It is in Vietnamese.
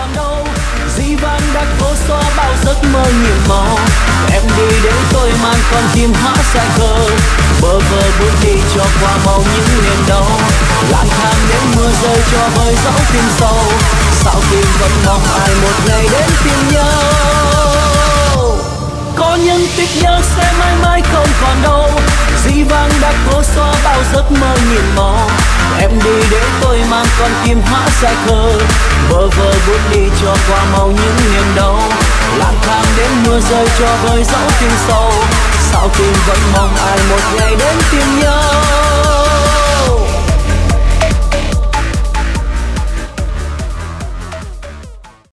còn đâu. Dĩ vãng đã cố xóa bao giấc mơ nhiệm màu. Em đi để tôi mang con tim hóa dại khờ, bơ vơ bước đi cho qua màu những niềm đau. Lang thang đến mưa rơi cho vơi dấu tim sâu. Sao tim vẫn mong ai một ngày đến tìm nhau. Có những tích nhớ sẽ mãi mãi không còn đâu. Dĩ vãng đã cố xóa bao giấc mơ nhiệm màu. Em đi để tôi mang con tim hóa dại khờ, bơ vơ bước đi cho qua màu những niềm đau. Lang thang đến mưa rơi cho vơi dấu tim sâu. Sao tim vẫn mong ai một ngày đến tìm nhau.